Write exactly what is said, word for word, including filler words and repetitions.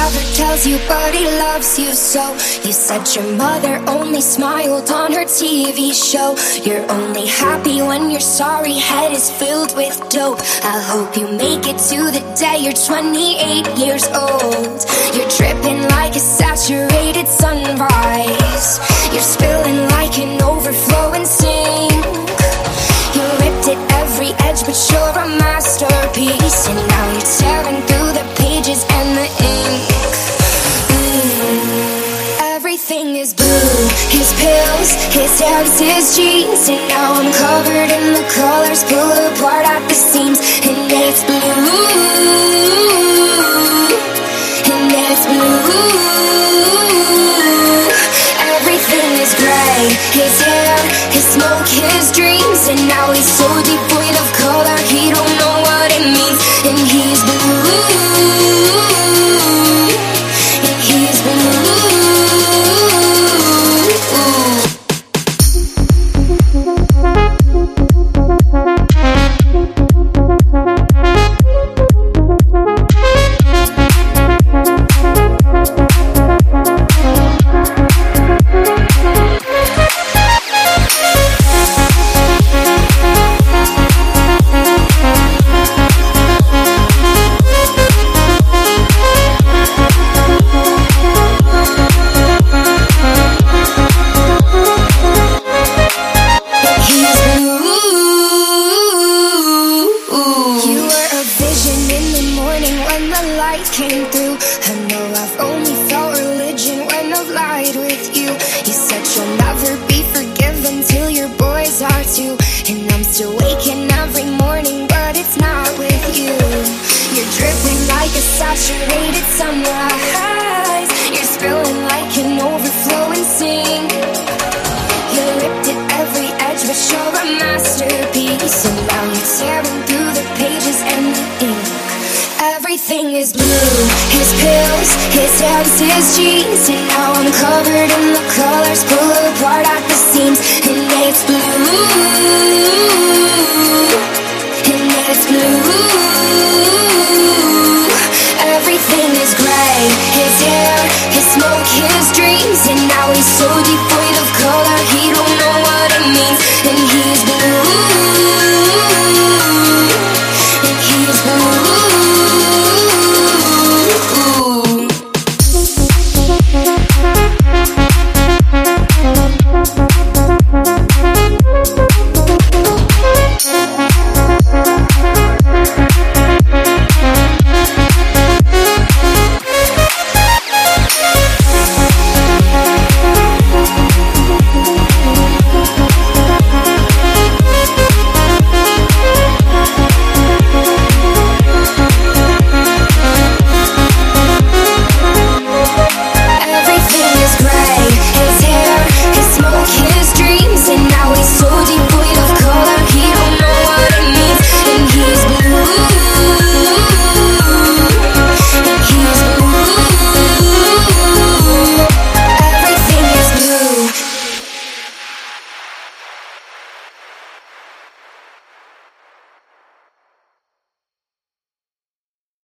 never tells you, but he loves you so. You said your mother only smiled on her T V show. You're only happy when your sorry head is filled with dope. I hope you make it to the day you're twenty-eight years old. You're dripping like a saturated sunrise. You're spilling like an overflowing sink. You ripped at every edge, but you're a masterpiece. And now you're tearing through the pages and the ink. mm. Everything is blue. His pills, his abs, his jeans. And now I'm covered in the colors, pull apart at the seams. And it's blue. And it's blue. Everything is gray. His hair, his smoke, his dreams. And now he's so devoid of color, he don't know what it means. And he's blue. And he's blue. Came through. I know I've only felt religion when I've lied with you. You said you'll never be forgiven till your boys are too. And I'm still waking every morning, but it's not with you. You're dripping like a saturated sunrise. You're spilling like an overflowing sink. You ripped at every edge, but you're a masterpiece. And now you're tearing through the pages and the ink. Everything is blue. His pills, his abs, his jeans. And now I'm covered in the colors, pull apart at the seams. And it's blue.